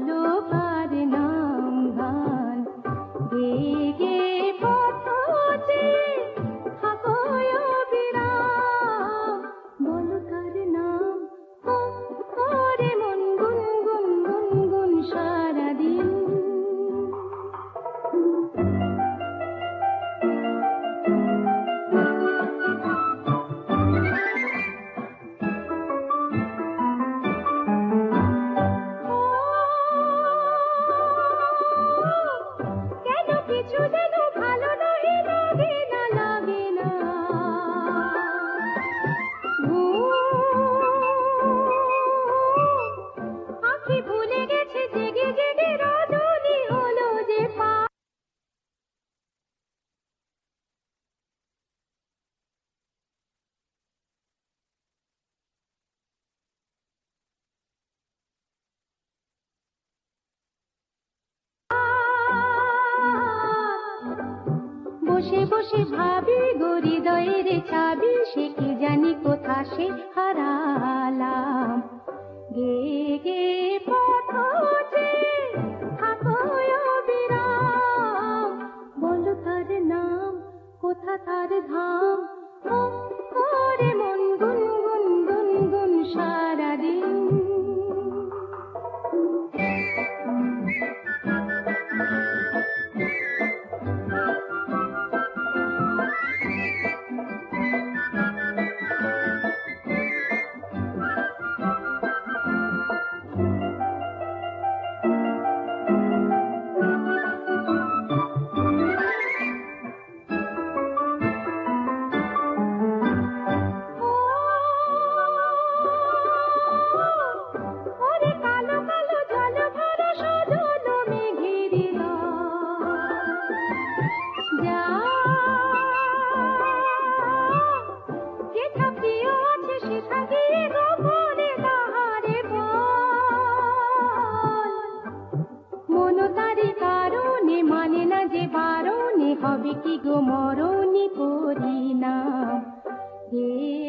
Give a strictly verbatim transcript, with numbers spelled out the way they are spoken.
বলো কার নাম গান গে গে পথে থাকো অবিরাম বলো কার নাম করে মন গুন গুন গুন গুন সারাদিন বসে বসে ভাবি গো হৃদয়ের চাবি সে কি জানি কোথা সে হারালাম গে গে পথে থাকো অবিরাম বলো তার নাম কোথা তার ধাম করে মন গুন গুন গুন গুন সারাদিন হবে কি গো মরণি করি না হে